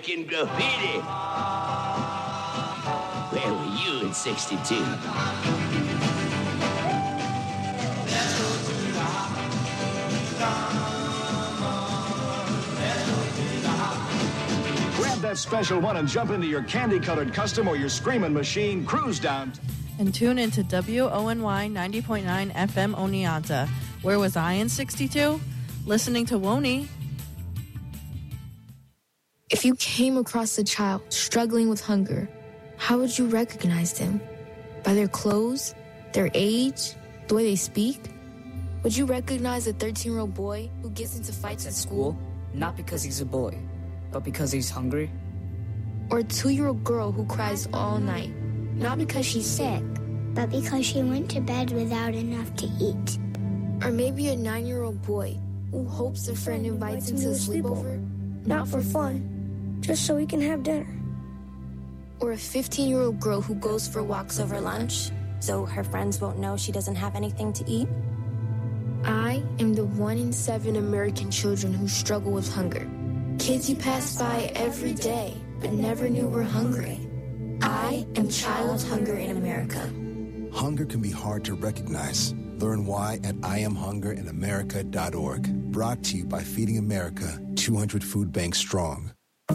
American Graffiti. Where were you in '62? Grab that special one and jump into your candy-colored custom or your screaming machine. Cruise down. And tune into WONY 90.9 FM Oneonta. Where was I in '62? Listening to Woney. If you came across a child struggling with hunger, how would you recognize them? By their clothes, their age, the way they speak? Would you recognize a 13-year-old boy who gets into fights at school? Not because he's a boy, but because he's hungry? Or a 2-year-old girl who cries all night, not because she's sick, but because she went to bed without enough to eat? Or maybe a 9-year-old boy who hopes a friend invites him to a sleepover, not for fun, just so he can have dinner. Or a 15-year-old girl who goes for walks over lunch, so her friends won't know she doesn't have anything to eat? I am the 1 in 7 American children who struggle with hunger. Kids you pass by every day, but never knew were hungry. I am child hunger in America. Hunger can be hard to recognize. Learn why at IamHungerInAmerica.org. Brought to you by Feeding America, 200 Food Banks Strong.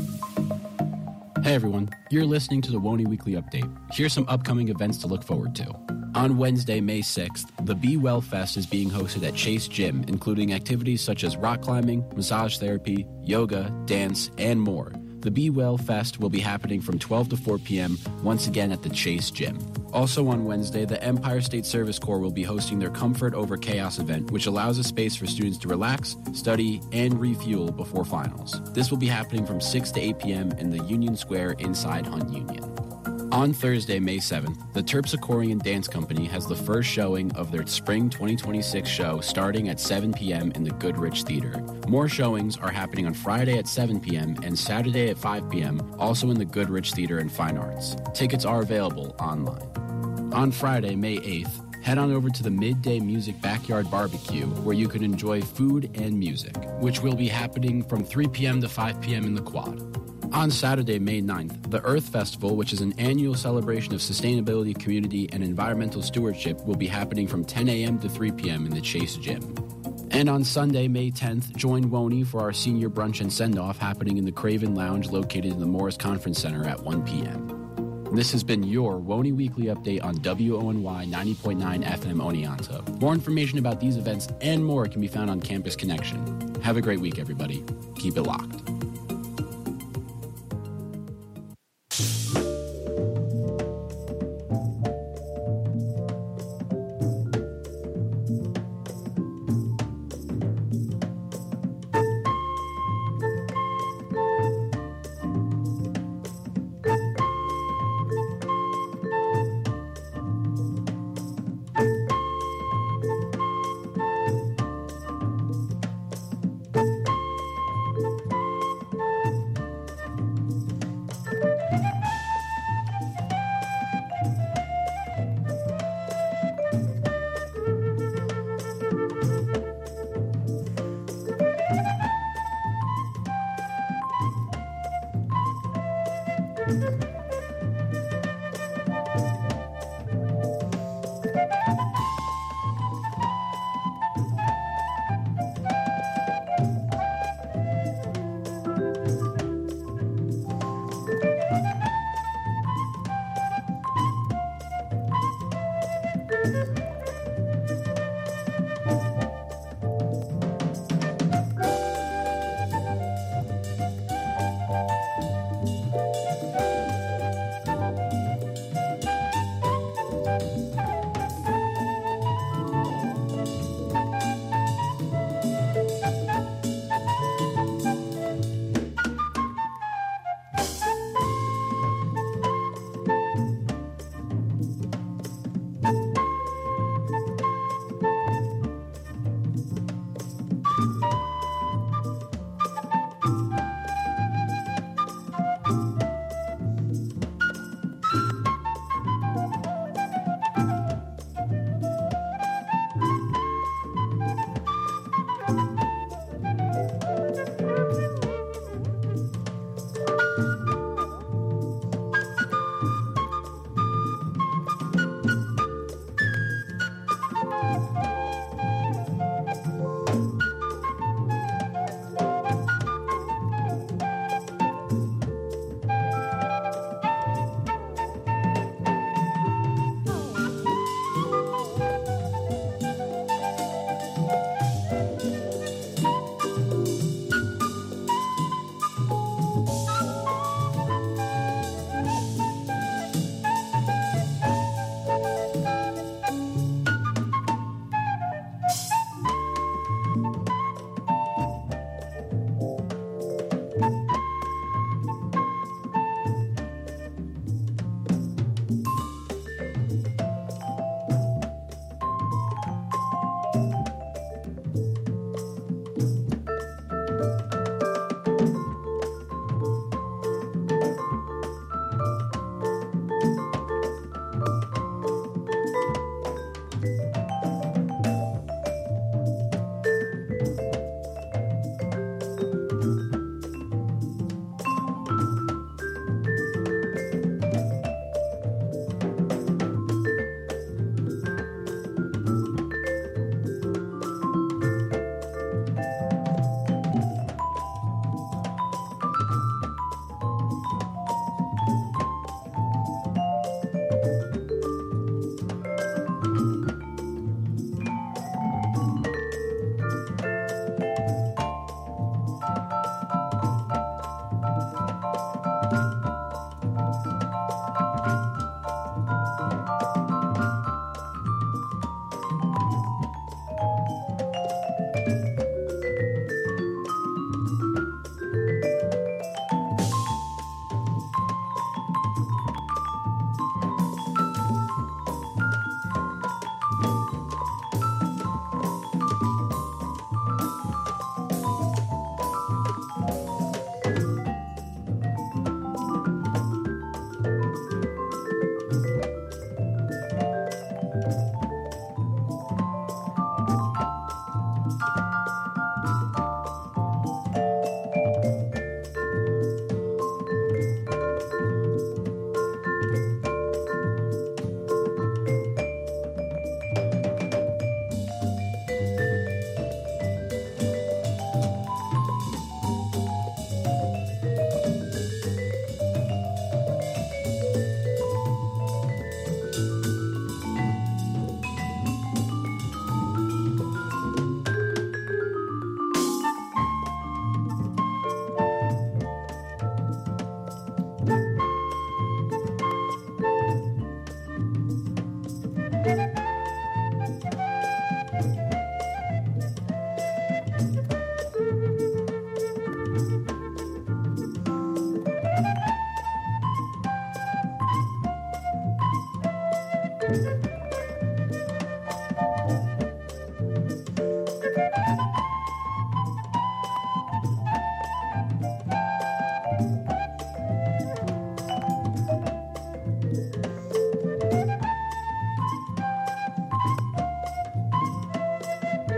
Hey everyone, you're listening to the Woney Weekly Update. Here's some upcoming events to look forward to. On Wednesday, May 6th, the Be Well Fest is being hosted at Chase Gym, including activities such as rock climbing, massage therapy, yoga, dance, and more. The Be Well Fest will be happening from 12 to 4 p.m., once again at the Chase Gym. Also on Wednesday, the Empire State Service Corps will be hosting their Comfort Over Chaos event, which allows a space for students to relax, study, and refuel before finals. This will be happening from 6 to 8 p.m. in the Union Square inside Hunt Union. On Thursday, May 7th, the Terpsichorean Dance Company has the first showing of their Spring 2026 show starting at 7 p.m. in the Goodrich Theater. More showings are happening on Friday at 7 p.m. and Saturday at 5 p.m., also in the Goodrich Theater and Fine Arts. Tickets are available online. On Friday, May 8th, head on over to the Midday Music Backyard Barbecue, where you can enjoy food and music, which will be happening from 3 p.m. to 5 p.m. in the Quad. On Saturday, May 9th, the Earth Festival, which is an annual celebration of sustainability, community, and environmental stewardship, will be happening from 10 a.m. to 3 p.m. in the Chase Gym. And on Sunday, May 10th, join Woney for our senior brunch and send-off happening in the Craven Lounge located in the Morris Conference Center at 1 p.m. This has been your Woney Weekly Update on WONY 90.9 FM Oneonta. More information about these events and more can be found on Campus Connection. Have a great week, everybody. Keep it locked.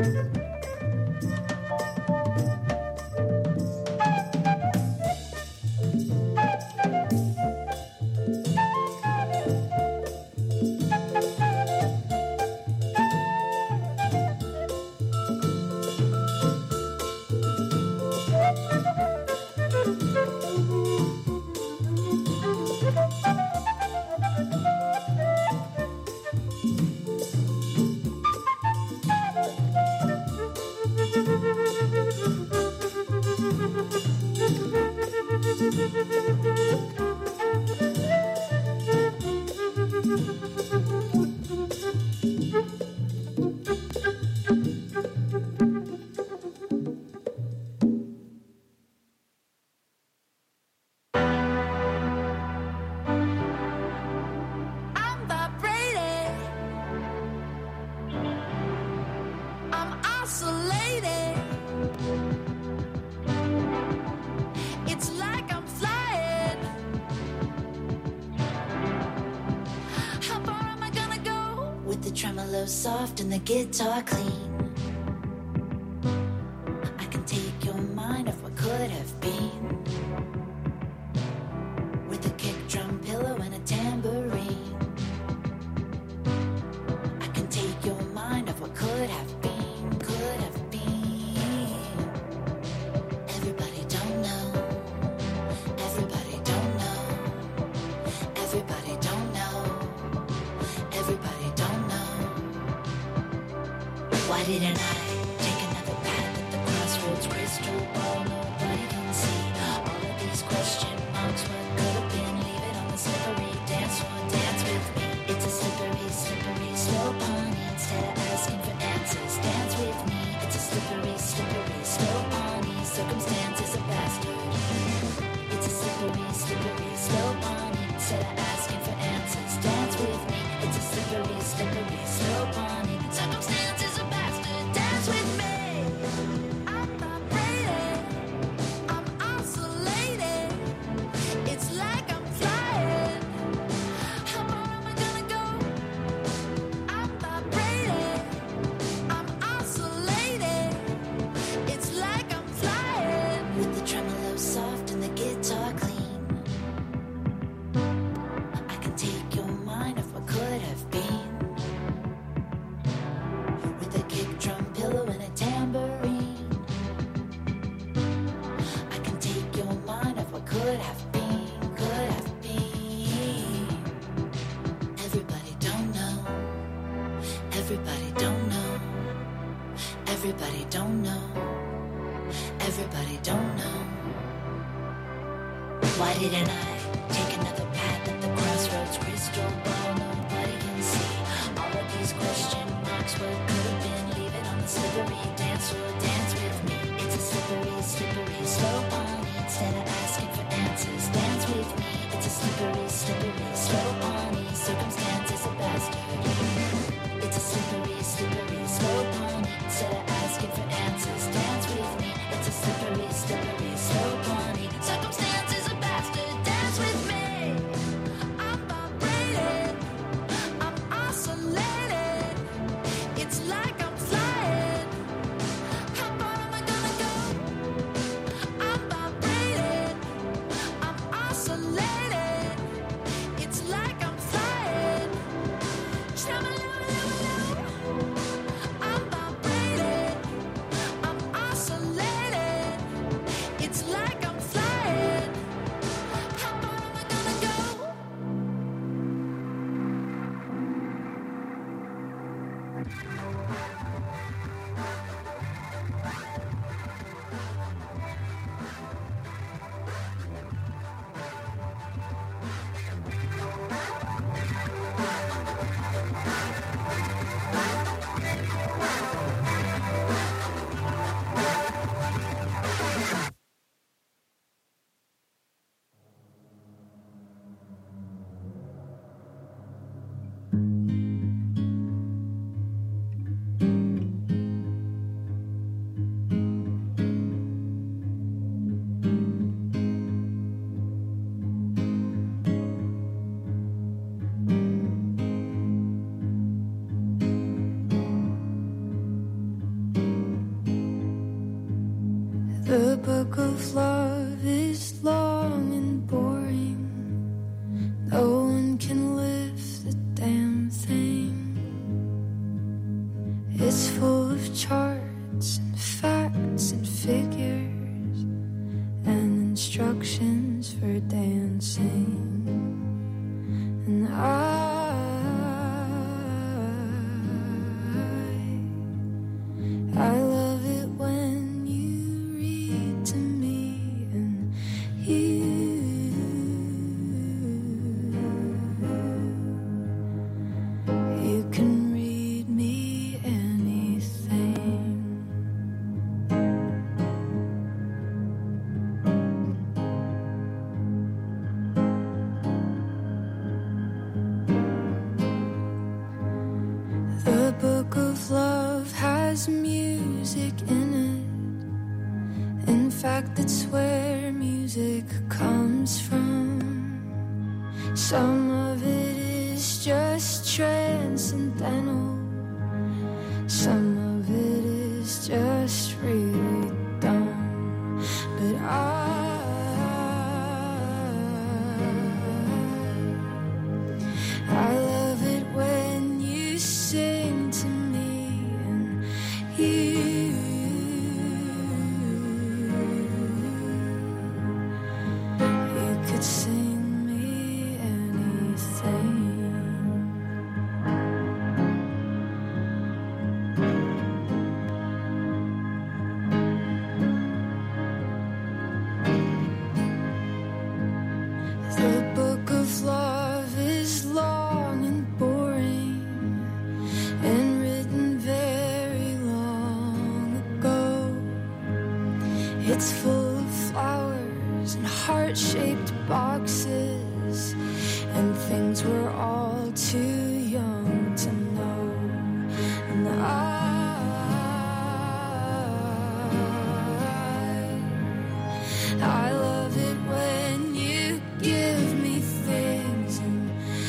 I'm vibrating. I'm oscillating. It's like I'm flying. How far am I gonna go? With the tremolo soft and the guitar clean. I can take your mind off what could have been. With a kick drum pillow and a tambourine. I can take your mind off what could have been, could have been. Everybody don't know. Everybody don't know. Everybody don't know. Everybody don't know. Why didn't I take another path at the crossroads? Crystal ball, nobody can see. All of these question marks, what could have been? Leave it on the slippery dance floor, dance with me. It's a slippery, slippery slope, honey. Instead of asking for answers, dance with me. It's a slippery, slippery slope, honey. Circumstance is a bastard. It's a slippery, slippery slope, honey. Instead of asking for answers, dance with me. It's a slippery, slippery slope, honey. Circumstance is a bastard. Dance with me. I'm vibrating. I'm oscillating. It's like I'm flying. How far am I gonna go? I'm vibrating. I'm oscillating. It's like I'm flying. With the tremolo soft and the guitar clean. I can take your mind off what could have been. With a kick drum pillow and a tambourine. I can take your mind off what could have been, could have been. Everybody don't know. Everybody don't know. Everybody don't know. Everybody don't know. Why didn't I take another path at the crossroads? Crystal ball, nobody can see. All of these question marks, what could have been? Leave it on the slippery dance floor, dance with me. It's a slippery, slippery slope, honey. Instead of asking for answers, dance with me. It's a slippery, slippery slope, honey. Circumstance is a bastard. It's a slippery, slippery slope, honey. Instead of asking for answers, dance with me. It's a slippery, slippery slope, honey. Circumstance is a bastard. Dance with me. I'm vibrating. I'm oscillating. It's like I'm flying. How far am I gonna go? I'm vibrating. I'm oscillating. It's like I'm flying. I'm vibrating. I'm oscillating. It's like I'm flying. How far am I gonna go? The book of love is long and boring. No one can lift the damn thing. It's full of charts and facts and figures and instructions for dancing. And I love it when you read to me, and you can read me anything. The book of love has music in it. In fact, it's where music comes from. Some of it is just transcendental. Some of it is just really dumb. But I love it when you sing to me, and you could sing me anything. The book of love is long and boring and written very long ago. It's full of flowers and heart-shaped boxes and things we're all too young to know. And I love it when you give me things, and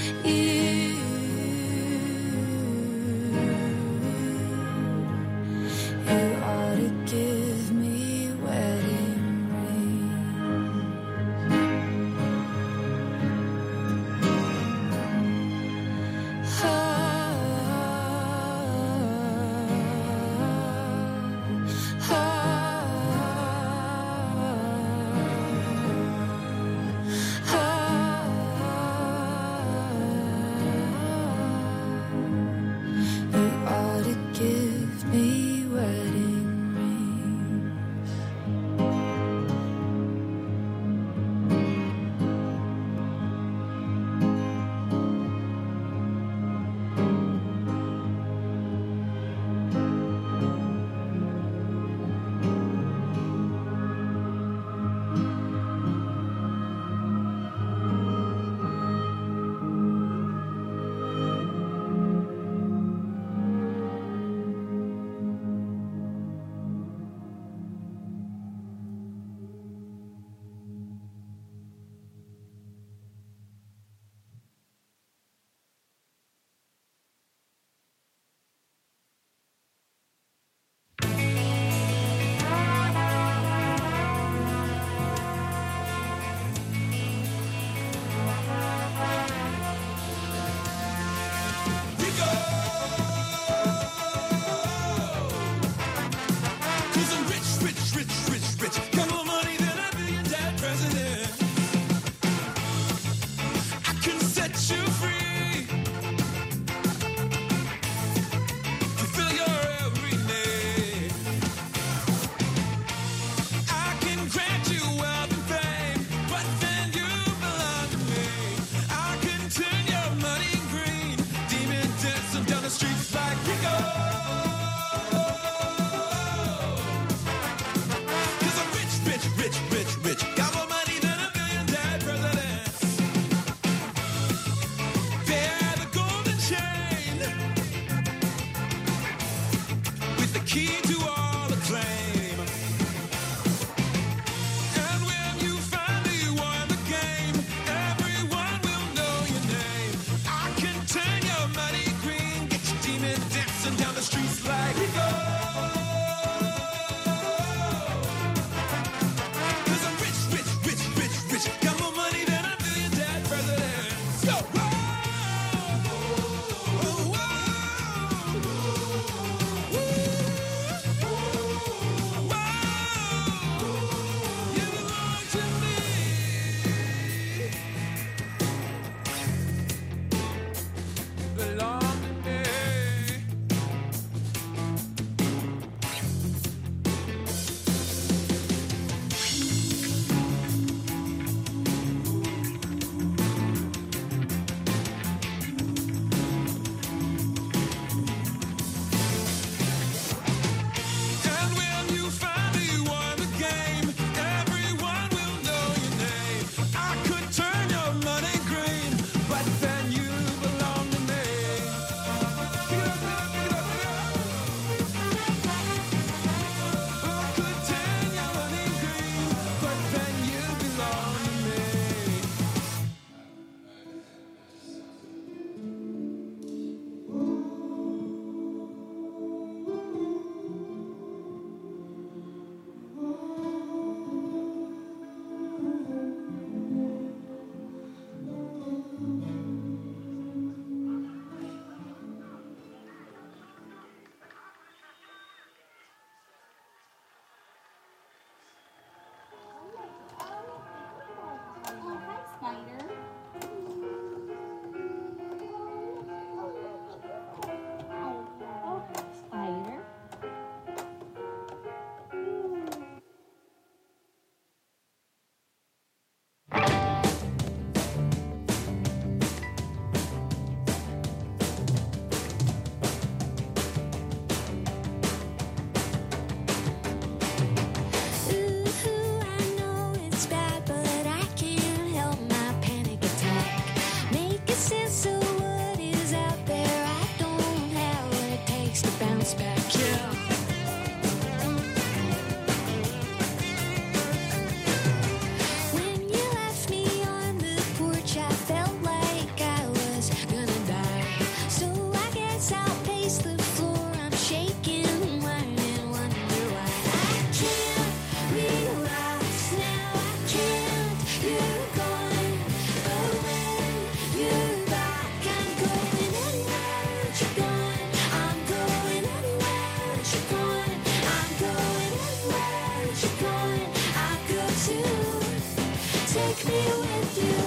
you ought to give me wedding You ought to give me wedding rings. six pack, yeah. When you left me on the porch, I felt like I was gonna die. So I guess I'll pace the floor. I'm shaking, wondering why. I can't relax now. I can't. You're gone, but when you're back, I'm going anywhere you're gone. I'm going anywhere you're gone. I'm going anywhere you're gone. I'll go too. Take me with you.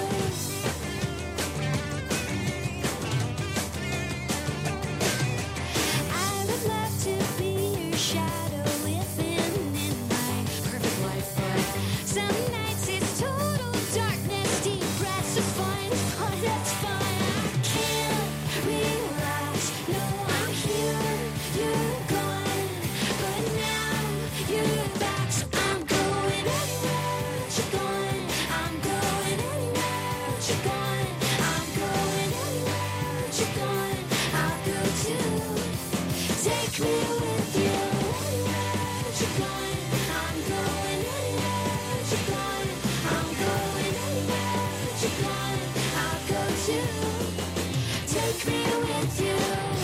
I would love to be your shadow living in my perfect life, but some nights it's total darkness, deep breaths of fun, but that's fine. I can't relax, no, I'm here, you're gone, but now you're back, so I'm going anywhere you're gone. I'm going anywhere you're gone. I'm going anywhere you're gone. I'll go too. Take me with you. Anywhere you're gone. I'm going anywhere you're gone. I'm going anywhere you're gone. I'll go too. Take me with you.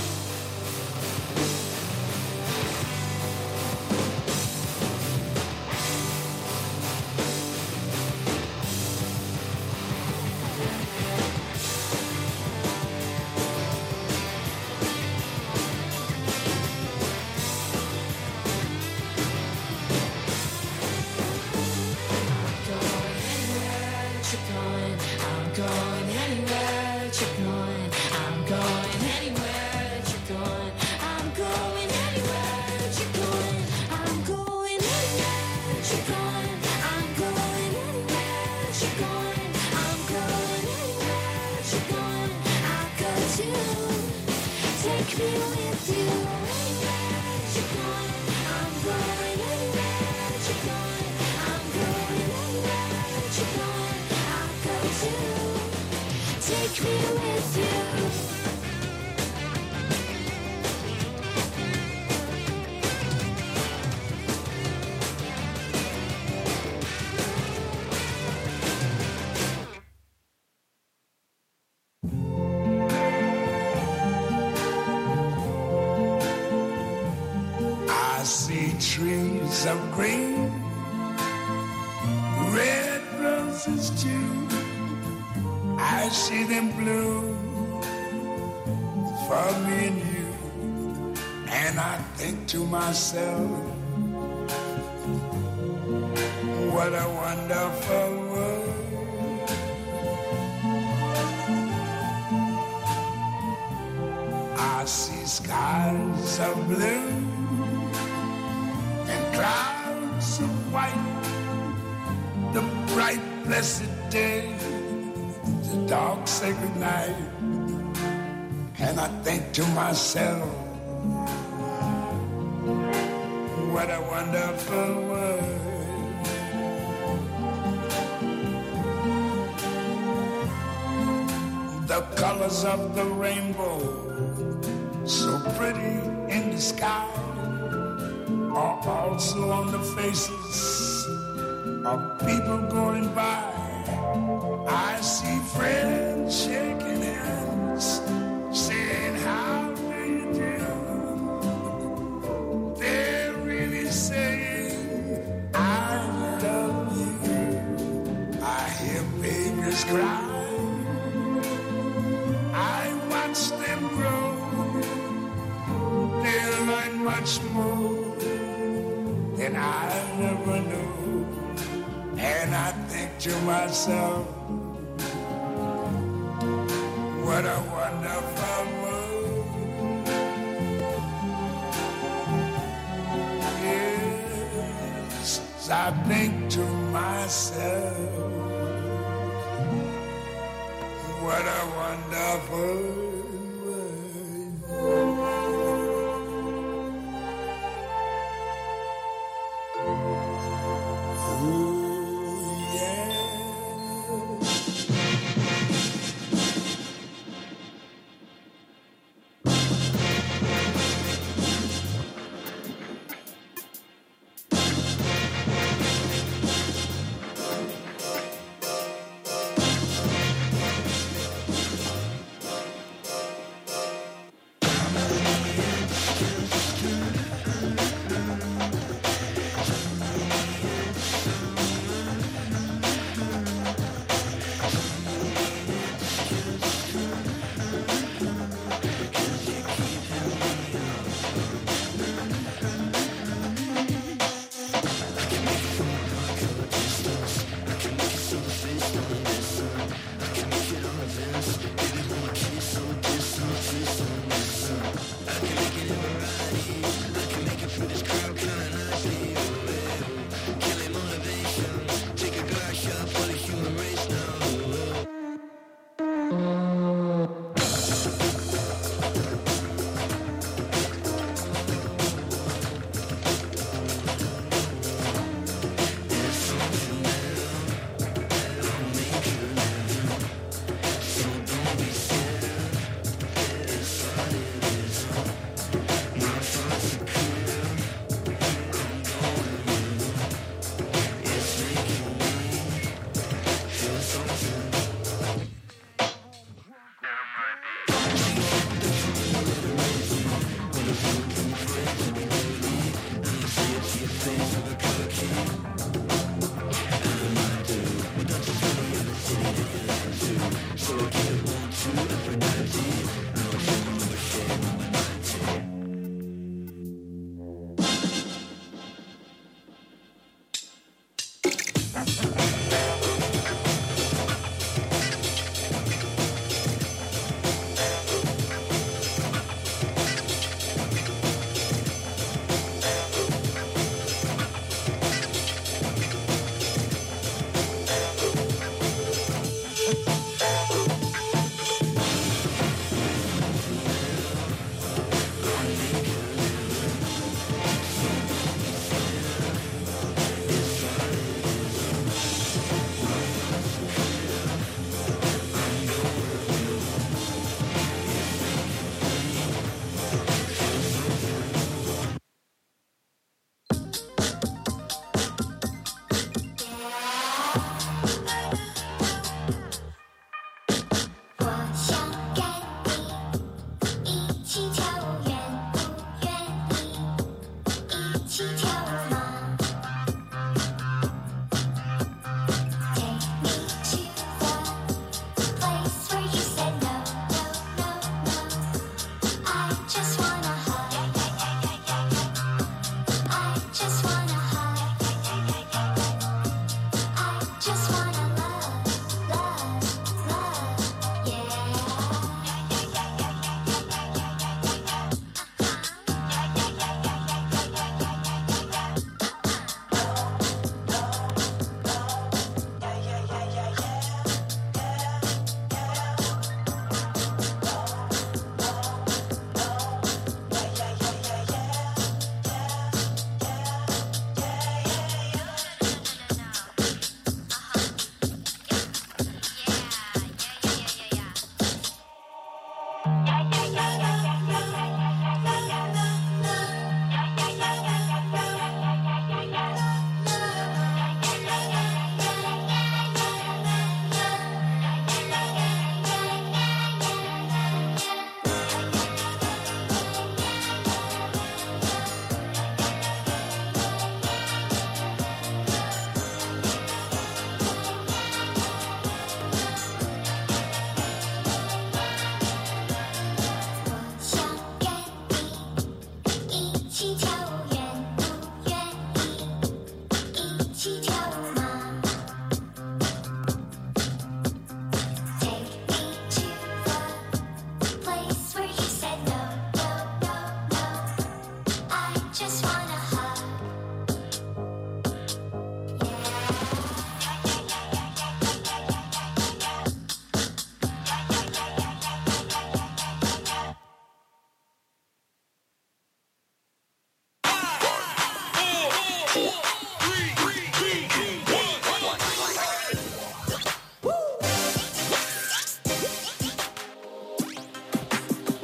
I'm going anywhere you're gone. I'm going anywhere you're gone. I'm going anywhere you're gone. I'm going anywhere you're gone. I'm going anywhere you're gone. I'm going anywhere you're gone. I'll go too. Take me with you. Anywhere you're gone. I'm going anywhere you're gone. I'm going anywhere you're gone. I'll go too. Take me with you. I see trees of green, red roses too. I see them bloom for me and you. And I think to myself, what a wonderful world. I see skies of blue and clouds of white, the bright blessed day, the dark sacred night. And I think to myself, what a wonderful world. The colors of the rainbow, so pretty in the sky, are also on the faces of people going by. I see friends shaking hands, saying, how do you do? They're really saying, I love you. I hear babies cry. I watch them grow. They'll learn much more than I never knew. And I think to myself, what a wonderful world. Yes, I think to myself, what a wonderful world.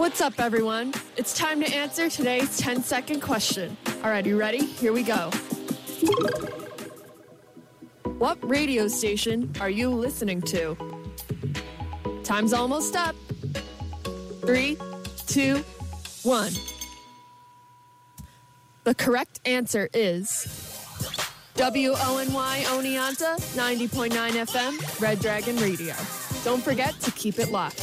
What's up, everyone? It's time to answer today's 10-second question. All right, you ready? Here we go. What radio station are you listening to? Time's almost up. 3, 2, 1. The correct answer is WONY Oneonta 90.9 FM, Red Dragon Radio. Don't forget to keep it locked.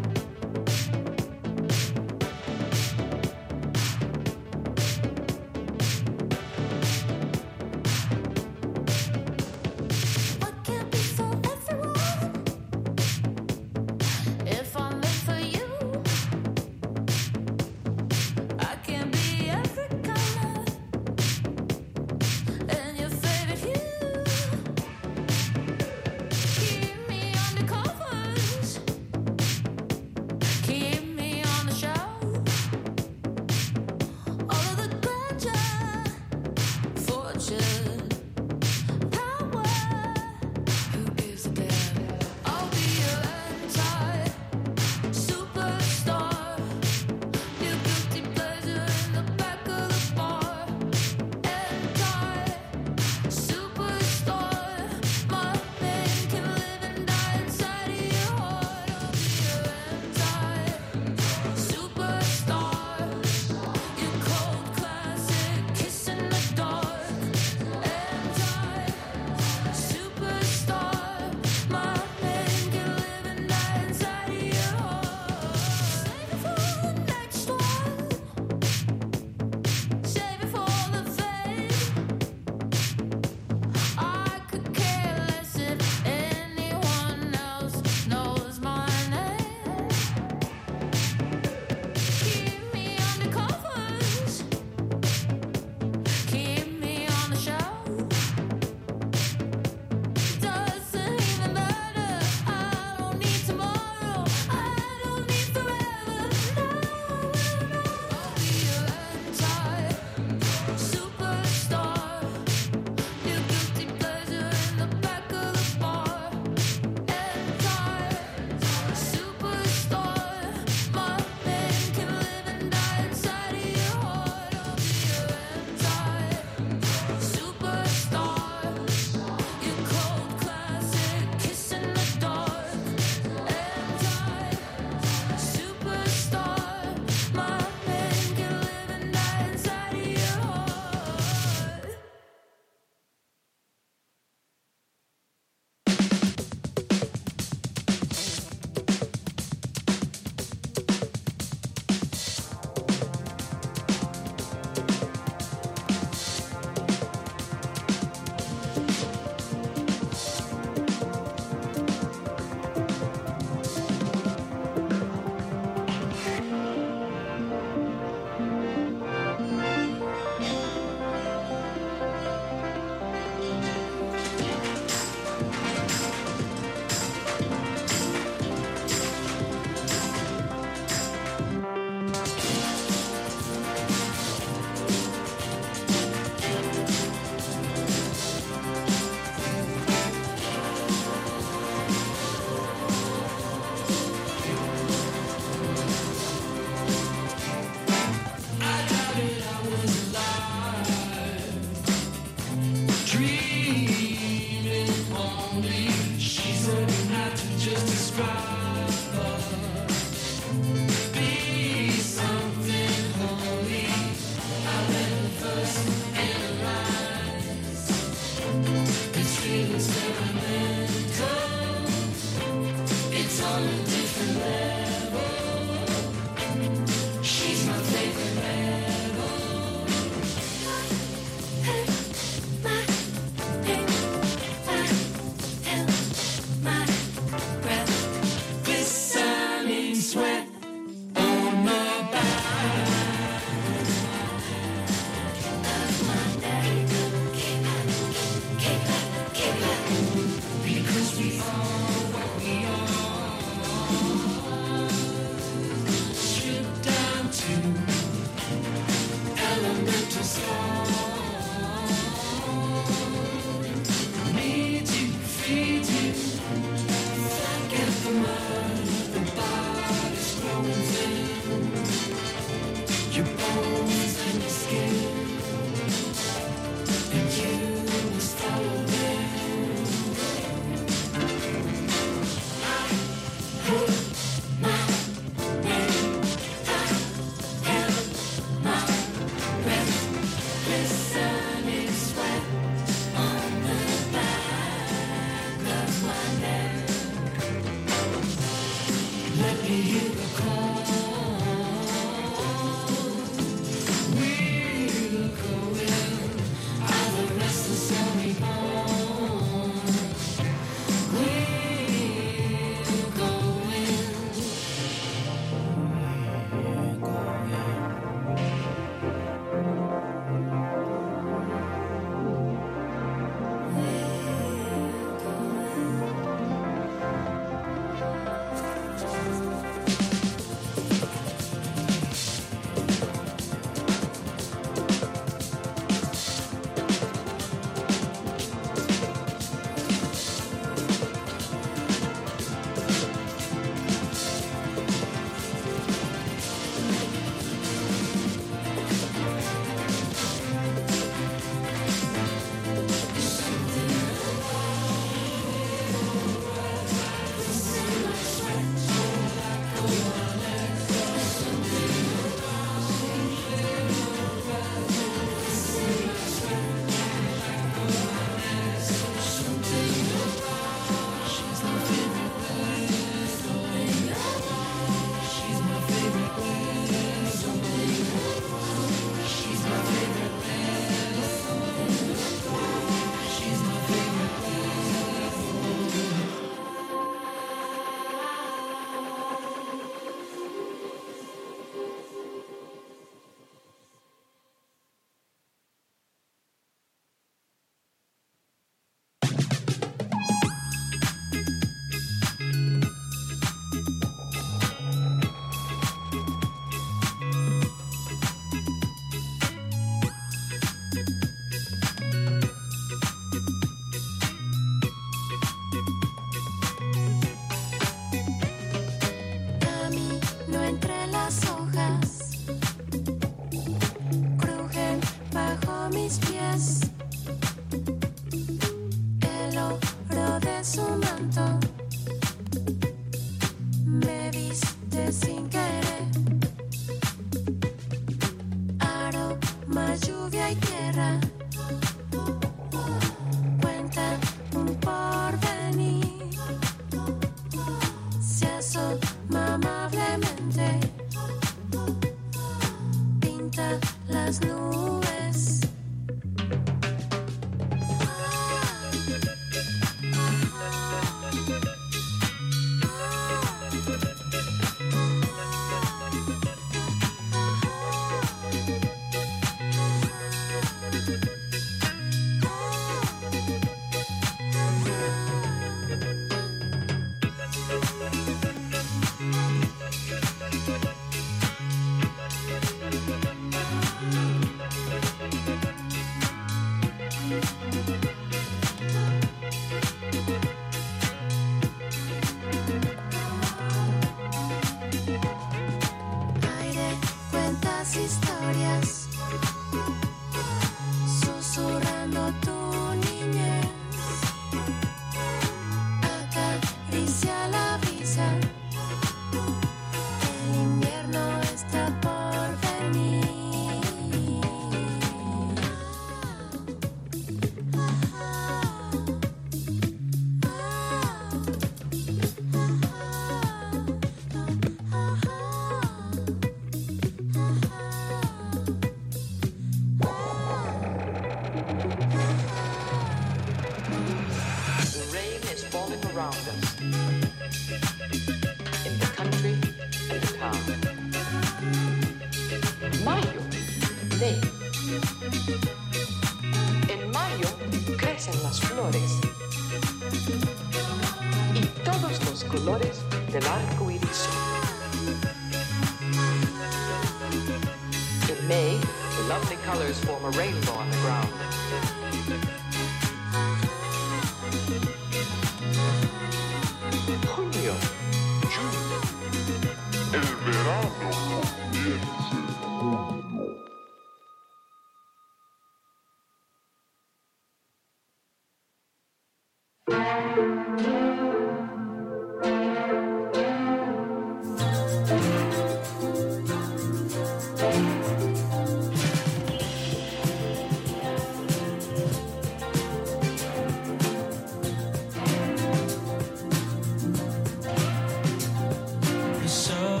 The sun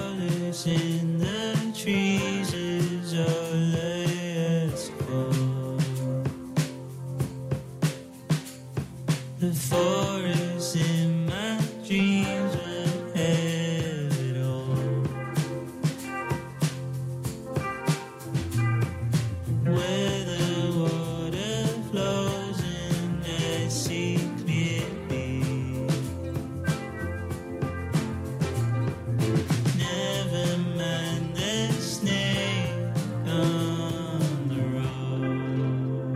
forest in the trees is all I ask for. The forest in my dreams will have it all. Where the water flows and I see clearly. Never mind the snake on the road.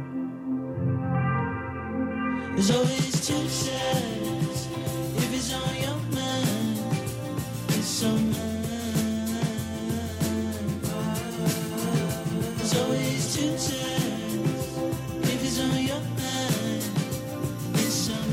There's always two sides. If it's on your mind, it's on mine. There's always two sides. If it's on your mind, it's on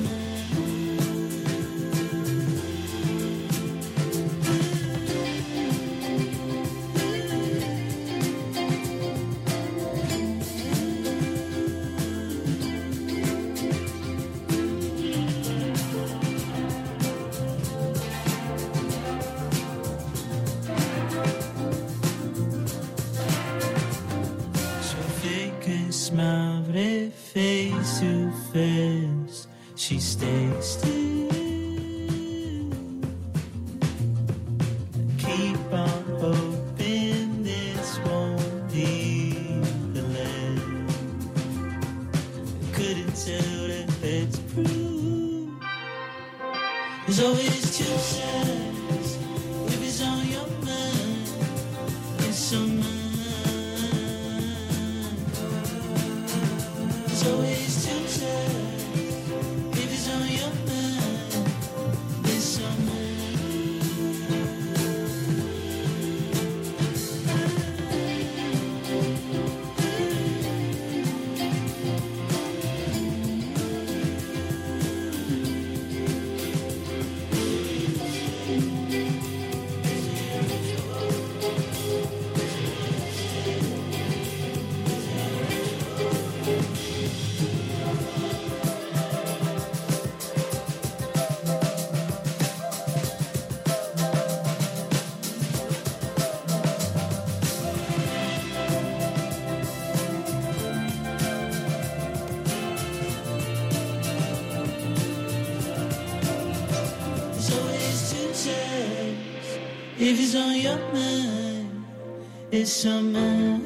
So fake a smile, but if face to face, she stays still. Keep on hoping this won't be the last. Couldn't tell if it's proof. There's always two sides. If it's on your mind, it's on mine. There's always two sides. If it's on your mind, it's on There's always two sides. If it's on your mind, it's on mine.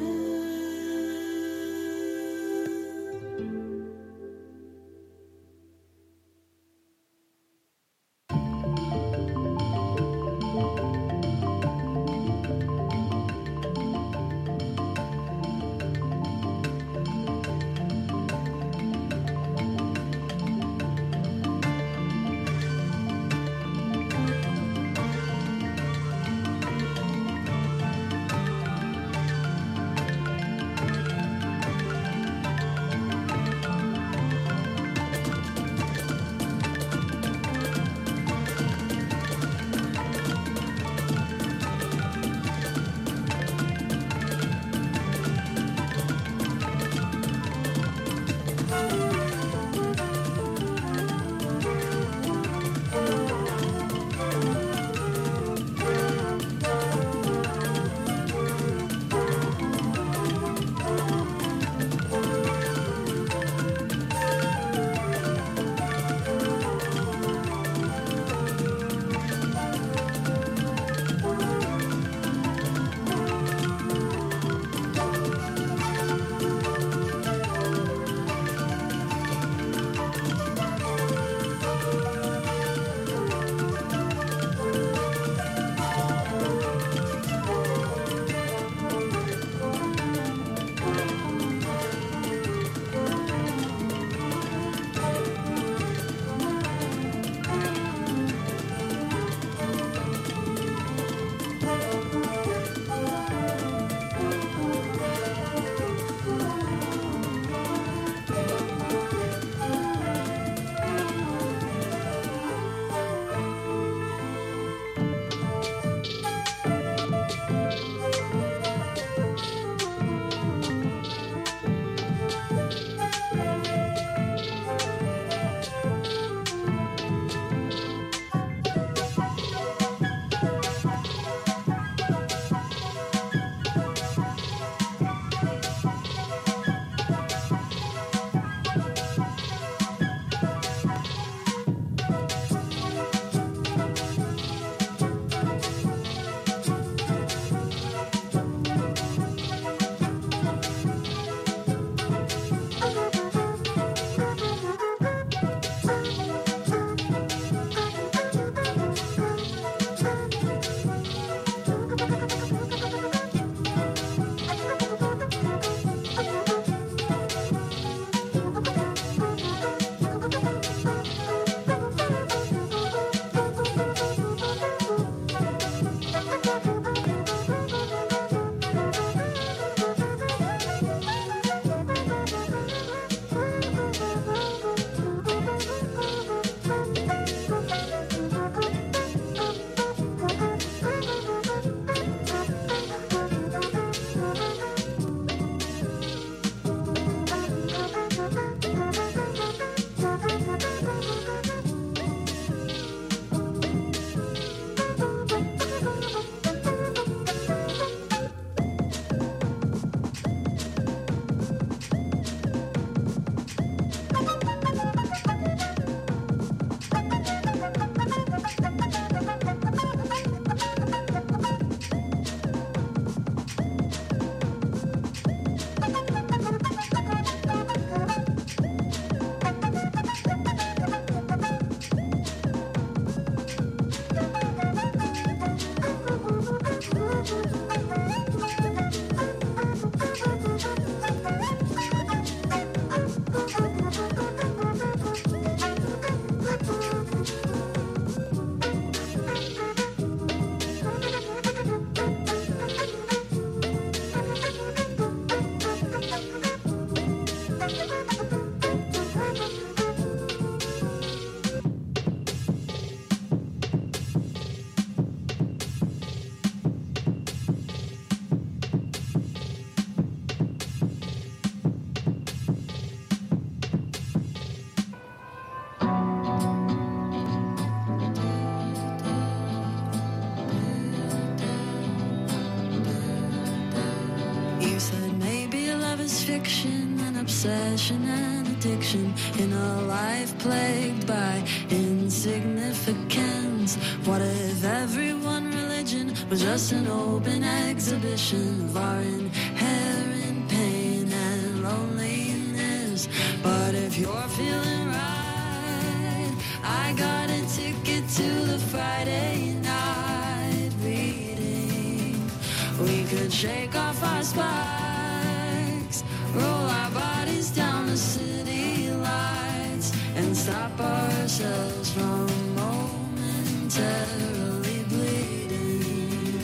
fiction, an obsession and addiction in a life plagued by insignificance. What if every one religion was just an open exhibition of our inherent pain and loneliness? But if you're feeling right, I got a ticket to the Friday night reading. We could shake off our spikes, roll our bodies down the city lights, and stop ourselves from momentarily bleeding.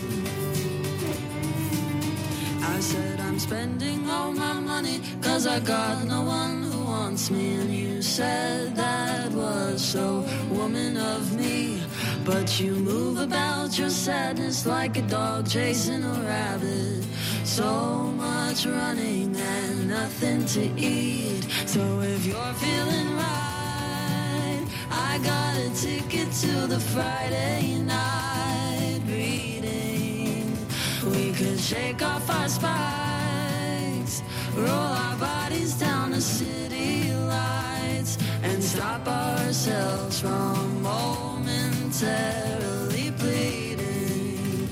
I said I'm spending all my money 'cause I got no one who wants me, and you said that was so woman of me. But you move about your sadness like a dog chasing a rabbit. So much running and nothing to eat. So if you're feeling right, I got a ticket to the Friday night reading. We could shake off our spikes, roll our bodies down the city lights, and stop ourselves from momentarily bleeding.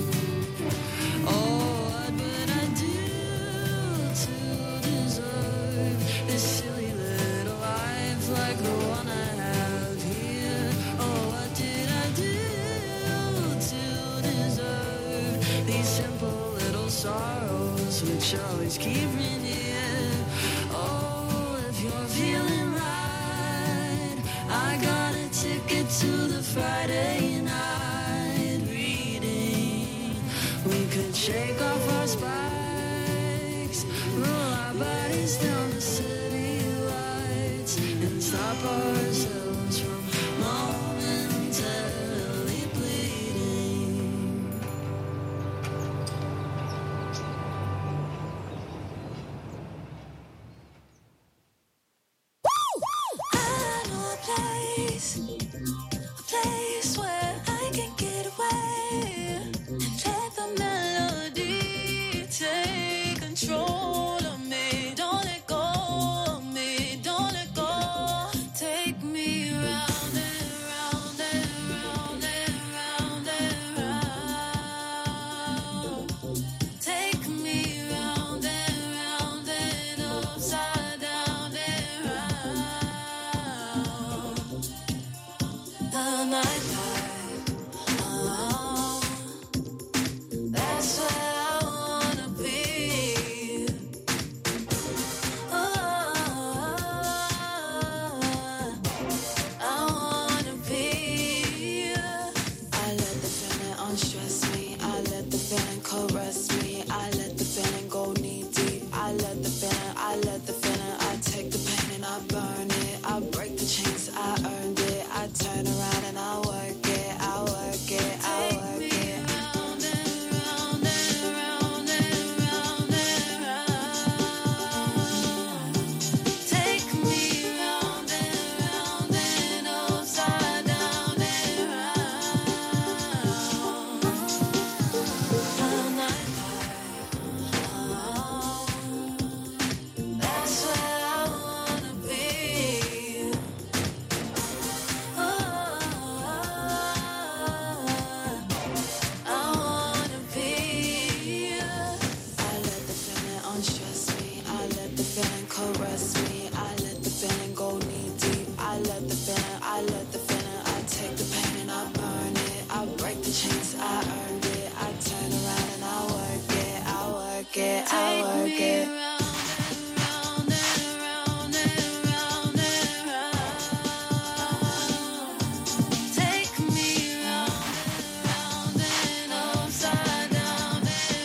Oh, what would I do to deserve this silly little life like the one I have here? Oh, what did I do to deserve these simple little sorrows which always keep me near? Oh, if you're feeling right, I got a ticket to the Friday night reading. We could shake off our spikes, roll our bodies down the city lights, and stop ourselves from momentarily bleeding. I know a place where I can get away and let the melody take control of me. Don't let go of me, don't let go. Take me round and round and round and round and round. Take me round and round and upside down and round. The night light, oh, that's where I wanna be. Oh, I wanna be. I let the feeling unstress me. I let the feeling caress me. I let the feeling go knee deep. I let the feeling, I take the pain and I burn it. I break the chains, I earned it. I turn around and I work it, I work it, I work it. Round and round and round and round and round. Take me round and round and upside down and round. The night light, oh, that's where I wanna be. Oh, I wanna be. I let the feeling unstress me. I let the feeling caress me. I let the feeling go knee deep. I let the feeling, I take the pain and I burn it. I break the chains, I earned it. I turn around and I work it, I work it, I work it. Round and round and round and round. Take me round and round and upside down and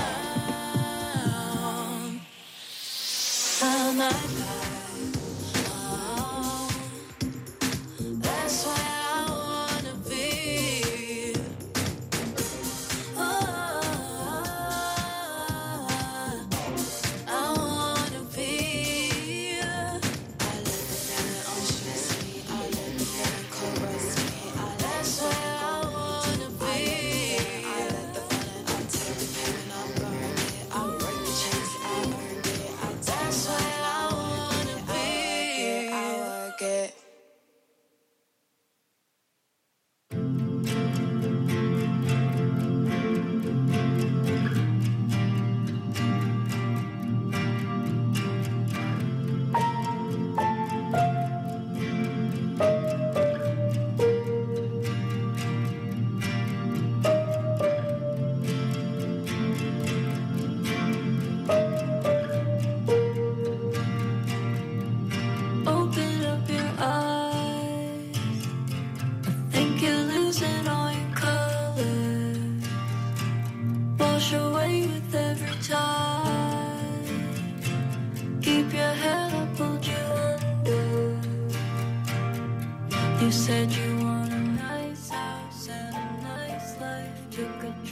round. The night light, oh, that's where I wanna be. Oh, I wanna be. I let the feeling unstress me. I let the feeling caress me. That's where I wanna be. I let the feeling, I take the pain and I burn it. I break the chains, I earned it. I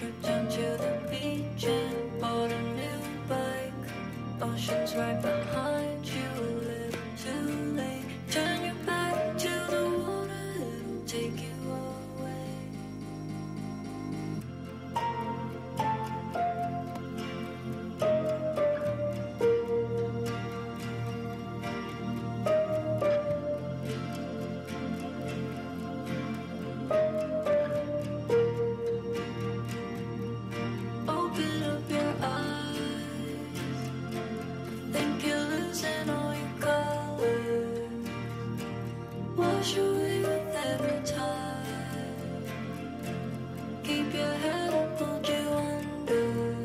trip down to the beach and bought a new bike. Ocean's right behind you, a little too late. Turn your back to the water, it'll take you away. Open up your eyes. Think you're losing all your color. Wash away with every tide. Keep your head up, hold you under.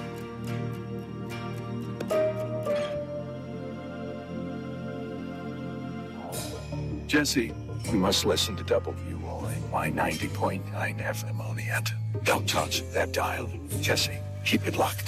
Jesse, you must listen to WONY 90.9 FM Oneonta. Don't touch that dial. Jesse, keep it locked.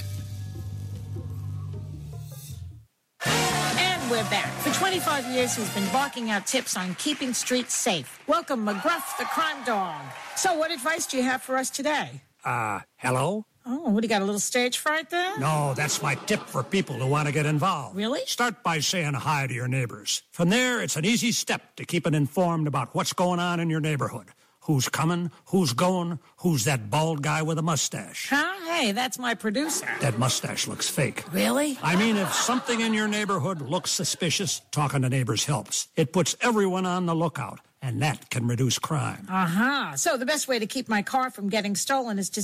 And we're back. For 25 years, he's been barking out tips on keeping streets safe. Welcome, McGruff, the crime dog. So what advice do you have for us today? Hello? Oh, what, do you got a little stage fright there? No, that's my tip for people who want to get involved. Really? Start by saying hi to your neighbors. From there, it's an easy step to keeping informed about what's going on in your neighborhood. Who's coming, who's going, who's that bald guy with a mustache. Huh? Hey, that's my producer. That mustache looks fake. Really? I mean, if something in your neighborhood looks suspicious, talking to neighbors helps. It puts everyone on the lookout, and that can reduce crime. Uh-huh. So the best way to keep my car from getting stolen is to